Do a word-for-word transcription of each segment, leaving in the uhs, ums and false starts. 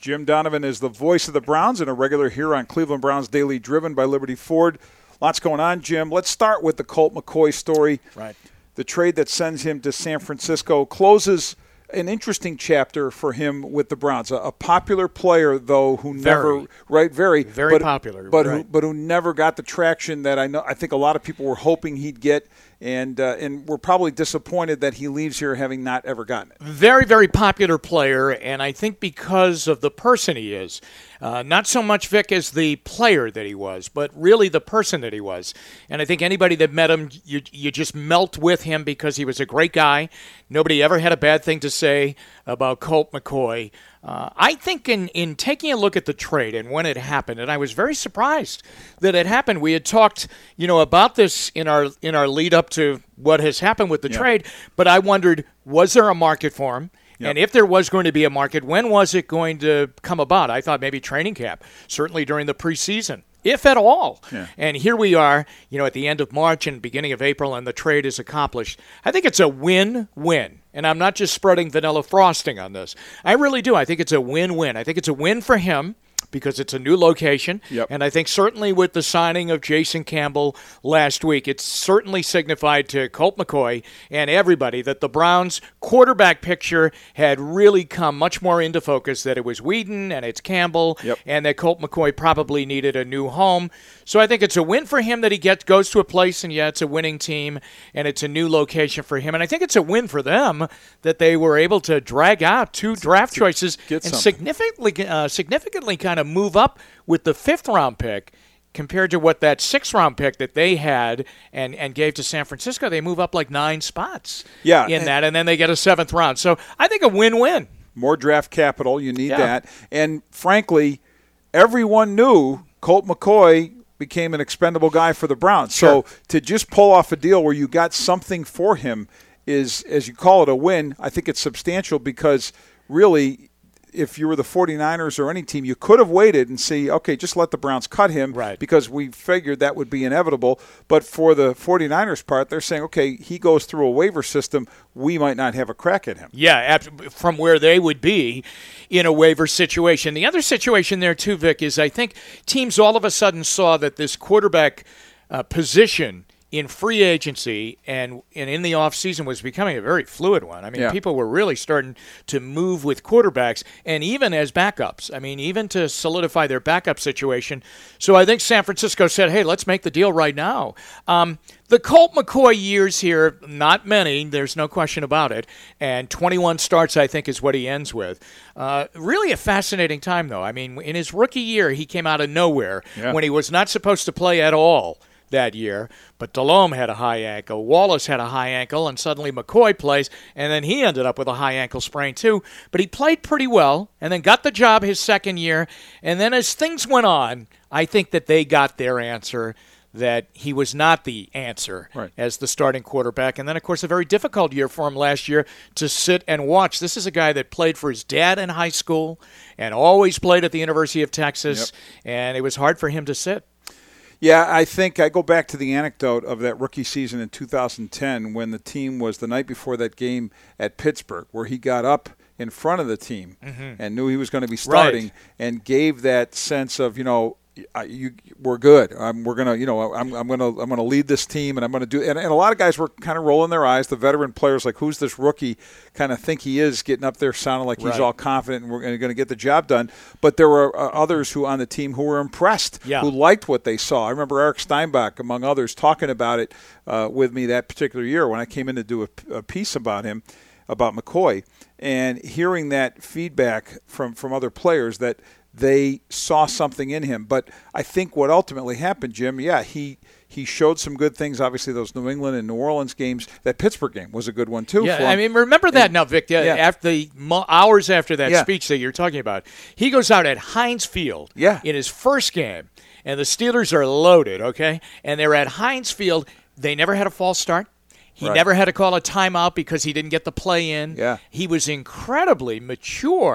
Jim Donovan is the voice of the Browns and a regular here on Cleveland Browns Daily, driven by Liberty Ford. Lots going on, Jim. Let's start with the Colt McCoy story. Right. The trade that sends him to San Francisco closes an interesting chapter for him with the Browns. A, a popular player, though, who very. never right, very, very but, popular, but right. who but who never got the traction that I know. I think a lot of people were hoping he'd get, and uh, and we're probably disappointed that he leaves here having not ever gotten it. Very, very popular player, and I think because of the person he is. Uh, not so much, Vic, as the player that he was, but really the person that he was. And I think anybody that met him, you, you just melt with him because he was a great guy. Nobody ever had a bad thing to say about Colt McCoy. Uh, I think in, in taking a look at the trade and when it happened, and I was very surprised that it happened. We had talked, you know, about this in our in our lead up to what has happened with the yeah. trade, but I wondered, was there a market for him? Yep. And if there was going to be a market, when was it going to come about? I thought maybe training camp, certainly during the preseason, if at all. Yeah. And here we are, you know, at the end of March and beginning of April, and the trade is accomplished. I think it's a win-win. And I'm not just spreading vanilla frosting on this. I really do. I think it's a win-win. I think it's a win for him because it's a new location. Yep. And I think certainly with the signing of Jason Campbell last week, it's certainly signified to Colt McCoy and everybody that the Browns' quarterback picture had really come much more into focus, that it was Whedon and it's Campbell, yep. and that Colt McCoy probably needed a new home. So I think it's a win for him that he gets goes to a place, and yeah, it's a winning team, and it's a new location for him. And I think it's a win for them that they were able to drag out two draft choices and significantly, uh, significantly kind of move up with the fifth round pick compared to what that sixth round pick that they had and, and gave to San Francisco. They move up like nine spots yeah, in and that, and then they get a seventh round. So I think a win-win. More draft capital, you need yeah. that. And frankly, everyone knew Colt McCoy became an expendable guy for the Browns. Sure. So to just pull off a deal where you got something for him is, as you call it, a win. I think it's substantial because really, if you were the 49ers or any team, you could have waited and see, okay, just let the Browns cut him right. because we figured that would be inevitable. But for the 49ers part, they're saying, okay, he goes through a waiver system. We might not have a crack at him. Yeah, from where they would be in a waiver situation. The other situation there, too, Vic, is I think teams all of a sudden saw that this quarterback uh, position in free agency and, and in the offseason was becoming a very fluid one. I mean, yeah. people were really starting to move with quarterbacks and even as backups. I mean, even to solidify their backup situation. So I think San Francisco said, hey, let's make the deal right now. Um, the Colt McCoy years here, not many, there's no question about it, and twenty-one starts, I think, is what he ends with. Uh, really a fascinating time, though. I mean, in his rookie year, he came out of nowhere yeah. when he was not supposed to play at all that year, but Delhomme had a high ankle, Wallace had a high ankle, and suddenly McCoy plays, and then he ended up with a high ankle sprain too. But he played pretty well, and then got the job his second year, and then as things went on, I think that they got their answer, that he was not the answer right. as the starting quarterback. And then, of course, a very difficult year for him last year to sit and watch. This is a guy that played for his dad in high school and always played at the University of Texas, yep. and it was hard for him to sit. Yeah, I think I go back to the anecdote of that rookie season in two thousand ten when the team was the night before that game at Pittsburgh, where he got up in front of the team mm-hmm. and knew he was going to be starting right. and gave that sense of, you know, I, you, we're good. Um, we're gonna, you know, I'm, I'm gonna, I'm gonna lead this team, and I'm gonna do. And, and a lot of guys were kind of rolling their eyes. The veteran players, like, who's this rookie? Kind of think he is getting up there, sounding like he's right. all confident and we're going to get the job done. But there were uh, others who on the team who were impressed, yeah. who liked what they saw. I remember Eric Steinbach, among others, talking about it uh, with me that particular year when I came in to do a, a piece about him, about McCoy, and hearing that feedback from from other players that they saw something in him. But I think what ultimately happened, Jim, yeah, he he showed some good things. Obviously, those New England and New Orleans games. That Pittsburgh game was a good one, too. Yeah, I mean, remember that and, now, Vic. Uh, yeah. After the mo- hours after that yeah. speech that you're talking about, he goes out at Heinz Field yeah. in his first game, and the Steelers are loaded, okay? And they're at Heinz Field. They never had a false start. He right. never had to call a timeout because he didn't get the play in. Yeah. He was incredibly mature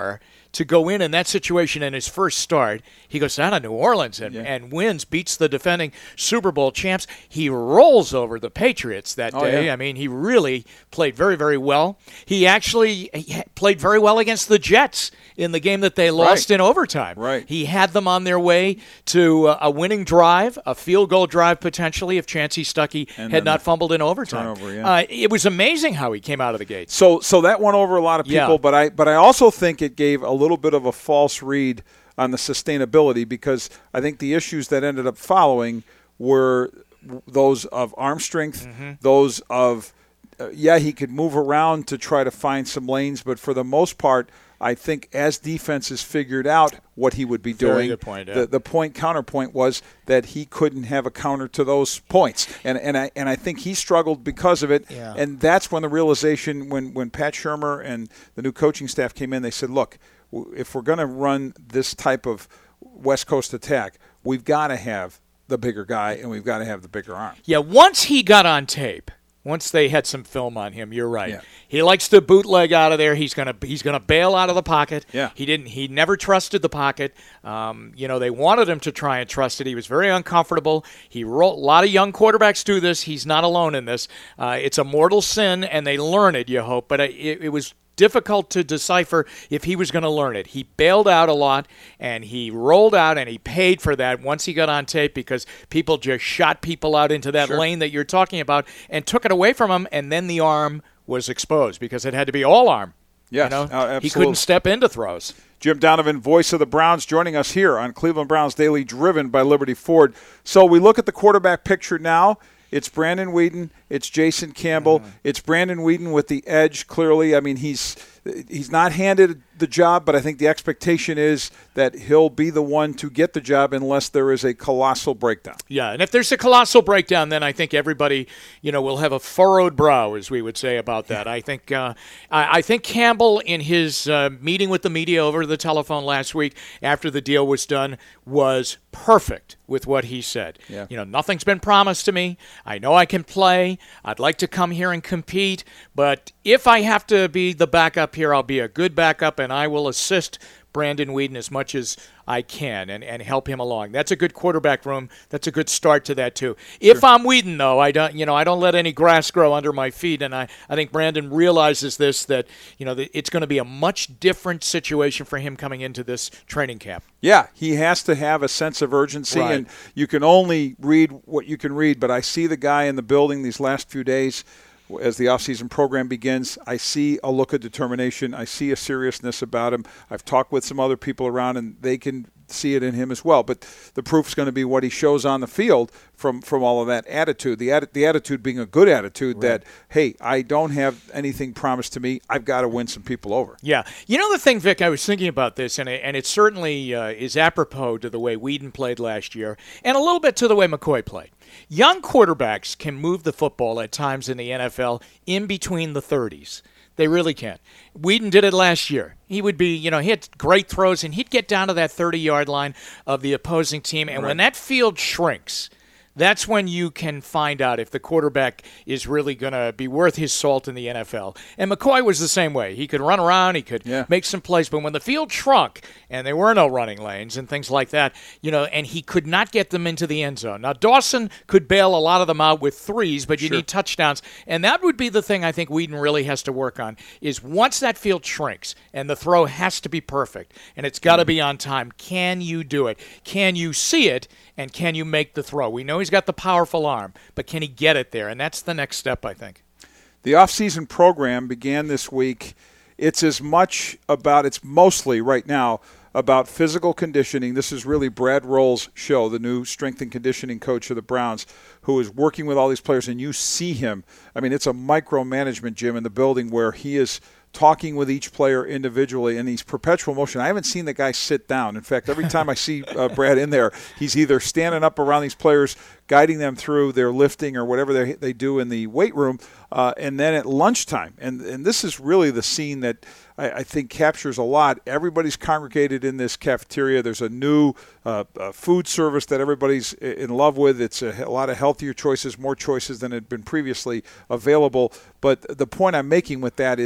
to go in in that situation in his first start. He goes down to New Orleans and, yeah. and wins, beats the defending Super Bowl champs. He rolls over the Patriots that oh, day. Yeah. I mean, he really played very, very well. He actually he played very well against the Jets in the game that they lost right. in overtime. Right. He had them on their way to a winning drive, a field goal drive potentially if Chancey Stuckey and had not fumbled in overtime. Turnover, yeah. uh, it was amazing how he came out of the gate. So, so that won over a lot of people, Yeah. but I, but I also think it gave a little bit of a false read on the sustainability, because I think the issues that ended up following were those of arm strength, mm-hmm. those of uh, yeah, he could move around to try to find some lanes, but for the most part, I think as defenses figured out what he would be Very doing, good point, yeah. the, the point counterpoint was that he couldn't have a counter to those points. And and I and I think he struggled because of it. Yeah. And that's when the realization, when, when Pat Shurmur and the new coaching staff came in, they said, look, if we're going to run this type of West Coast attack, we've got to have the bigger guy and we've got to have the bigger arm. Yeah, once he got on tape, once they had some film on him, you're right. Yeah. He likes to bootleg out of there. He's gonna he's gonna bail out of the pocket. Yeah. He didn't. He never trusted the pocket. Um, you know, they wanted him to try and trust it. He was very uncomfortable. He wrote, a lot of young quarterbacks do this. He's not alone in this. Uh, it's a mortal sin, and they learn it. You hope, but it, it was difficult to decipher if he was going to learn it. He bailed out a lot, and he rolled out, and he paid for that once he got on tape, because people just shot people out into that Sure. lane that you're talking about and took it away from him, and then the arm was exposed because it had to be all arm. Yes, you know? uh, absolutely. He couldn't step into throws. Jim Donovan, voice of the Browns, joining us here on Cleveland Browns Daily, driven by Liberty Ford. So we look at the quarterback picture now. It's Brandon Weeden. It's Jason Campbell. Mm. It's Brandon Weeden with the edge, clearly. I mean, he's he's not handed the job, but I think the expectation is that he'll be the one to get the job unless there is a colossal breakdown. Yeah, and if there's a colossal breakdown, then I think everybody, you know, will have a furrowed brow, as we would say about that. I think uh, I, I think Campbell, in his uh, meeting with the media over the telephone last week after the deal was done, was perfect with what he said. Yeah. You know, nothing's been promised to me. I know I can play. I'd like to come here and compete, but if I have to be the backup here, I'll be a good backup, and I will assist Brandon Weeden as much as I can and, and help him along. That's a good quarterback room. That's a good start to that too. If Sure. I'm Weeden, though, I don't, you know, I don't let any grass grow under my feet, and I, I think Brandon realizes this, that, you know, that it's going to be a much different situation for him coming into this training camp. Yeah, he has to have a sense of urgency, Right. and you can only read what you can read, but I see the guy in the building these last few days as the offseason program begins. I see a look of determination. I see a seriousness about him. I've talked with some other people around, and they can see it in him as well. But the proof's going to be what he shows on the field from, from all of that attitude. The, atti- the attitude being a good attitude right. that, hey, I don't have anything promised to me. I've got to win some people over. Yeah. You know the thing, Vic, I was thinking about this, and it, and it certainly uh, is apropos to the way Weeden played last year and a little bit to the way McCoy played. Young quarterbacks can move the football at times in the N F L in between the thirties. They really can. Weeden did it last year. He would be, you know, he had great throws, and he'd get down to that thirty-yard line of the opposing team. And right. when that field shrinks, that's when you can find out if the quarterback is really going to be worth his salt in the N F L. And McCoy was the same way. He could run around, he could yeah. make some plays, but when the field shrunk and there were no running lanes and things like that, you know, and he could not get them into the end zone. Now, Dawson could bail a lot of them out with threes, but you sure. need touchdowns. And that would be the thing I think Weeden really has to work on, is once that field shrinks and the throw has to be perfect and it's got to mm-hmm. be on time, can you do it? Can you see it? And can you make the throw? We know he's got the powerful arm, but can he get it there? And that's the next step, I think. The off-season program began this week. It's as much about, it's mostly right now about physical conditioning. This is really Brad Roll's show, the new strength and conditioning coach of the Browns, who is working with all these players, and you see him. I mean, it's a micromanagement, Jim, in the building where he is talking with each player individually, and he's perpetual motion. I haven't seen the guy sit down. In fact, every time I see uh, Brad in there, he's either standing up around these players, guiding them through their lifting or whatever they they do in the weight room, uh, and then at lunchtime. And and this is really the scene that I, I think captures a lot. Everybody's congregated in this cafeteria. There's a new uh, uh, food service that everybody's in love with. It's a, a lot of healthier choices, more choices than had been previously available. But the point I'm making with that is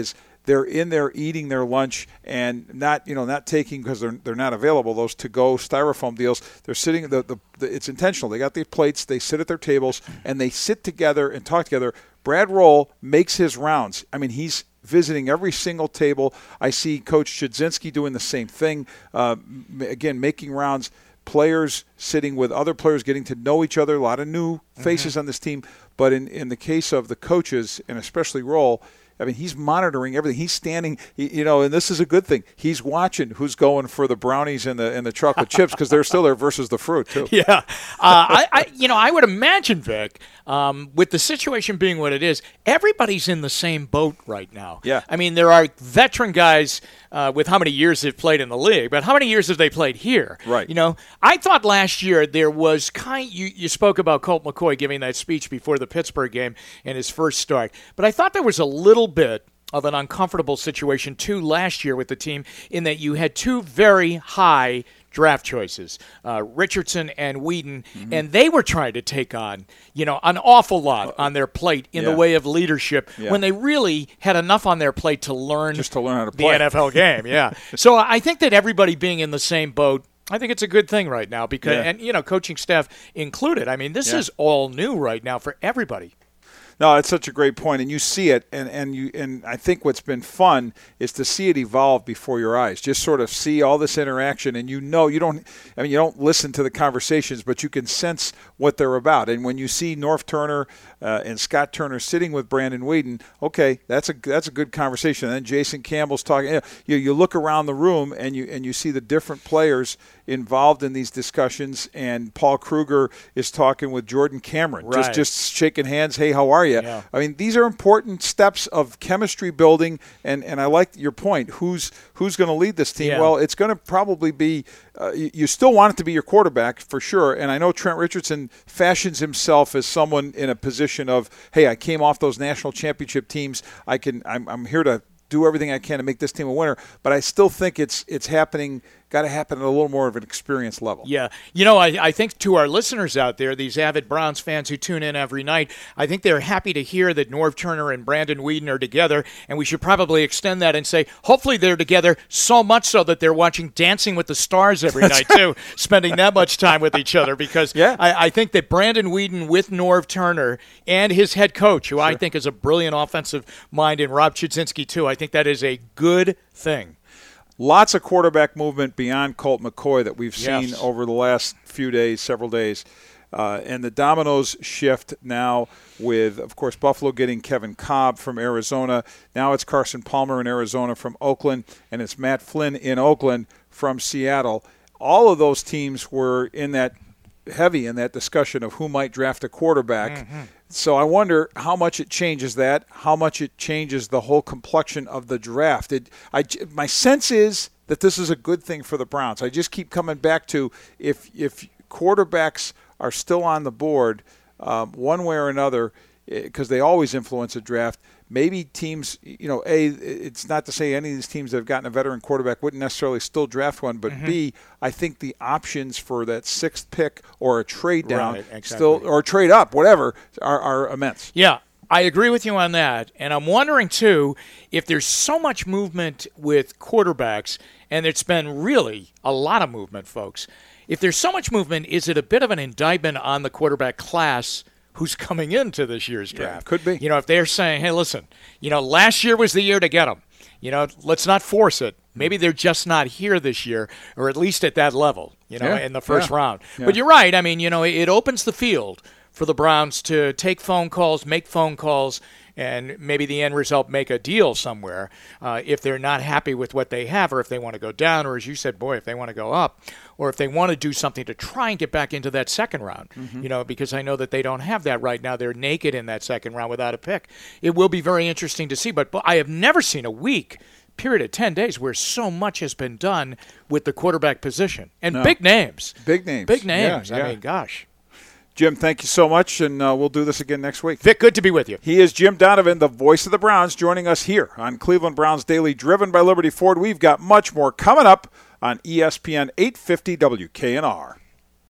they're in there eating their lunch and not, you know, not taking, because they're they're not available, those to-go styrofoam deals. They're sitting, the, the, the it's intentional. They got the plates, they sit at their tables, and they sit together and talk together. Brad Roll makes his rounds. I mean, he's visiting every single table. I see Coach Chudzinski doing the same thing. Uh, again, making rounds. Players sitting with other players, getting to know each other. A lot of new faces mm-hmm. on this team. But in, in the case of the coaches, and especially Roll, I mean, he's monitoring everything. He's standing, he, you know, and this is a good thing. He's watching who's going for the brownies and the and the chocolate chips, because they're still there versus the fruit too. Yeah, uh, I, I, you know, I would imagine, Vic, um, with the situation being what it is, everybody's in the same boat right now. Yeah, I mean, there are veteran guys uh, with how many years they've played in the league, but how many years have they played here? Right. You know, I thought last year there was kind. You you spoke about Colt McCoy giving that speech before the Pittsburgh game in his first start, but I thought there was a little bit of an uncomfortable situation, too, last year with the team, in that you had two very high draft choices, uh, Richardson and Whedon, mm-hmm. and they were trying to take on, you know, an awful lot on their plate in yeah. the way of leadership yeah. when they really had enough on their plate to learn, Just to learn how to the play. N F L game. Yeah. So I think that everybody being in the same boat, I think it's a good thing right now, because, yeah. and, you know, coaching staff included. I mean, this yeah. is all new right now for everybody. No, it's such a great point, and you see it, and, and you and I think what's been fun is to see it evolve before your eyes. Just sort of see all this interaction, and you know you don't. I mean, you don't listen to the conversations, but you can sense what they're about. And when you see Norv Turner uh, and Scott Turner sitting with Brandon Whedon, okay, that's a that's a good conversation. And then Jason Campbell's talking. You you look around the room and you and you see the different players involved in these discussions, and Paul Kruger is talking with Jordan Cameron, right. just just shaking hands. Hey, how are you? Yeah. I mean, these are important steps of chemistry building, and, and I like your point. Who's who's going to lead this team? Yeah. Well, it's going to probably be uh, – you, you still want it to be your quarterback for sure, and I know Trent Richardson fashions himself as someone in a position of, hey, I came off those national championship teams. I can I'm, I'm here to do everything I can to make this team a winner, but I still think it's it's happening – got to happen at a little more of an experience level. Yeah. You know, I, I think to our listeners out there, these avid Browns fans who tune in every night, I think they're happy to hear that Norv Turner and Brandon Whedon are together, and we should probably extend that and say, hopefully they're together so much so that they're watching Dancing with the Stars every night, too, spending that much time with each other, because yeah. I, I think that Brandon Whedon with Norv Turner and his head coach, who sure. I think is a brilliant offensive mind, and Rob Chudzinski, too, I think that is a good thing. Lots of quarterback movement beyond Colt McCoy that we've seen yes. over the last few days, several days. Uh, and the dominoes shift now with, of course, Buffalo getting Kevin Cobb from Arizona. Now it's Carson Palmer in Arizona from Oakland, and it's Matt Flynn in Oakland from Seattle. All of those teams were in that heavy in that discussion of who might draft a quarterback. Mm-hmm. So I wonder how much it changes that, how much it changes the whole complexion of the draft. It, I, my sense is that this is a good thing for the Browns. I just keep coming back to if if quarterbacks are still on the board um, one way or another, because they always influence a draft, maybe teams, you know, A, it's not to say any of these teams that have gotten a veteran quarterback wouldn't necessarily still draft one, but mm-hmm. B, I think the options for that sixth pick or a trade down, right, exactly. still or a trade up, whatever, are, are immense. Yeah, I agree with you on that. And I'm wondering, too, if there's so much movement with quarterbacks, and it's been really a lot of movement, folks. If there's so much movement, is it a bit of an indictment on the quarterback class who's coming into this year's draft? Yeah, could be. You know, if they're saying, hey, listen, you know, last year was the year to get them. You know, let's not force it. Maybe they're just not here this year, or at least at that level, you know, yeah, in the first yeah, round. yeah. But you're right. I mean, you know, it opens the field for the Browns to take phone calls, make phone calls, and maybe the end result, make a deal somewhere uh, if they're not happy with what they have, or if they want to go down, or as you said, boy, if they want to go up, or if they want to do something to try and get back into that second round, mm-hmm. you know, because I know that they don't have that right now. They're naked in that second round without a pick. It will be very interesting to see, but, but I have never seen a week period of ten days where so much has been done with the quarterback position. And no. big names. Big names. Big names. Yeah, yeah. I mean, gosh. Jim, thank you so much, and uh, we'll do this again next week. Vic, good to be with you. He is Jim Donovan, the voice of the Browns, joining us here on Cleveland Browns Daily, driven by Liberty Ford. We've got much more coming up on E S P N eight fifty W K N R.